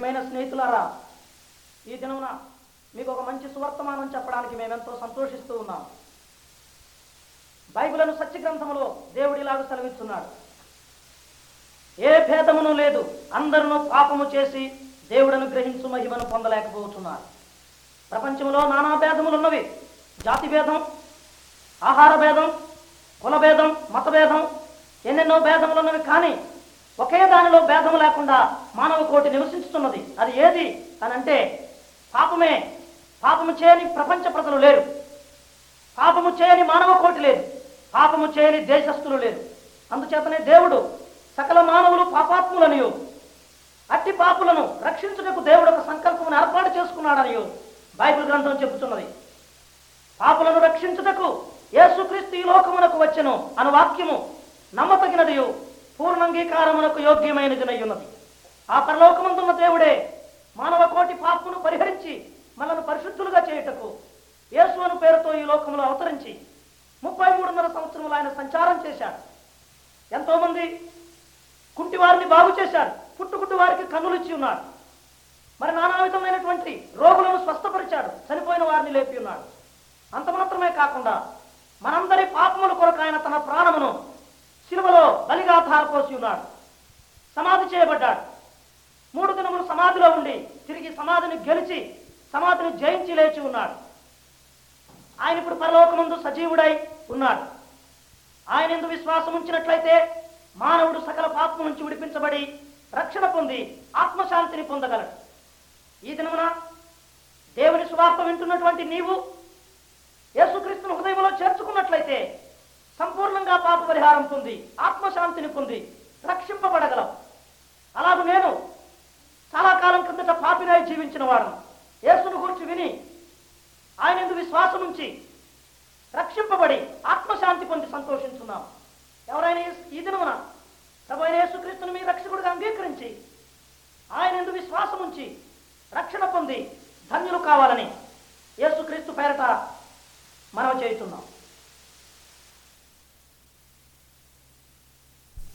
ప్రియమైన స్నేహితులారా, ఈ దినమున మీకు ఒక మంచి సువర్తమానం చెప్పడానికి మేమెంతో సంతోషిస్తూ ఉన్నాం. బైబిలను సత్య గ్రంథములో దేవుడు ఇలాగ సెలవిస్తున్నాడు, ఏ భేదమును లేదు, అందరూ పాపము చేసి దేవుడను గ్రహించు మహిమను పొందలేకపోతున్నారు. ప్రపంచంలో నానా భేదములు ఉన్నవి. జాతి భేదం, ఆహార భేదం, కుల భేదం, మత భేదం, ఎన్నెన్నో భేదములు ఉన్నవి. కానీ ఒకే దానిలో భేదం లేకుండా మానవ కోటి నివసించుతున్నది. అది ఏది అని అంటే పాపమే. పాపము చేయని ప్రపంచ ప్రజలు లేరు, పాపము చేయని మానవ కోటి లేదు, పాపము చేయని దేశస్థులు లేరు. అందుచేతనే దేవుడు సకల మానవులు పాపాత్ములనియు అట్టి పాపులను రక్షించుటకు దేవుడు ఒక సంకల్పమును ఏర్పాటు చేసుకున్నాడనియు బైబిల్ గ్రంథం చెబుతున్నది. పాపులను రక్షించుటకు యేసుక్రీస్తు ఈ లోకమునకు వచ్చెను అను వాక్యము నమ్మతగినదియు పూర్ణంగీకారమునకు యోగ్యమైనదినయ్యున్నది. ఆ పరలోకమందున్న దేవుడే మానవ కోటి పాపమును పరిహరించి మనల్ని పరిశుద్ధులుగా చేయుటకు యేసు అను పేరుతో ఈ లోకములో అవతరించి 33.5 సంవత్సరములు ఆయన సంచారం చేశాడు. ఎంతో మంది కుంటి వారిని బాగు చేశాడు, పుట్టుకుంటి వారికి కన్నులు ఇచ్చి ఉన్నాడు. మరి నానా విధమైనటువంటి రోగులను స్వస్థపరిచాడు, చనిపోయిన వారిని లేపి ఉన్నాడు. అంత మాత్రమే కాకుండా మనందరి పాపముల కొరకు ఆయన తన ప్రాణమును శిలువలో బలిగా ధారపోసి ఉన్నాడు. సమాధి చేయబడ్డాడు. 3 దినములు సమాధిలో ఉండి తిరిగి సమాధిని గెలిచి సమాధిని జయించి లేచి ఉన్నాడు. ఆయన ఇప్పుడు పరలోకమందు సజీవుడై ఉన్నాడు. ఆయన యందు విశ్వాసం ఉంచినట్లయితే మానవుడు సకల పాపం నుంచి విడిపించబడి రక్షణ పొంది ఆత్మశాంతిని పొందగలడు. ఈ దినమున దేవుని సువార్త వింటున్నటువంటి నీవు యేసుక్రీస్తును హృదయంలో చేర్చుకున్నట్లయితే సంపూర్ణంగా పాప పరిహారం పొంది ఆత్మశాంతిని పొంది రక్షింపబడగలవు. అలాగే నేను చాలా కాలం కిందట పాపినై జీవించిన వాడును. యేసును గురించి విని ఆయన యందు విశ్వాసం ఉంచి రక్షింపబడి ఆత్మశాంతి పొంది సంతోషించున్నాం. ఎవరైనా ఈ దినమున ప్రభు అయిన యేసుక్రీస్తును మీ రక్షకుడిగా అంగీకరించి ఆయన యందు విశ్వాసం ఉంచి రక్షణ పొంది ధన్యులు కావాలని యేసుక్రీస్తు పేరట మనవి చేస్తున్నాం.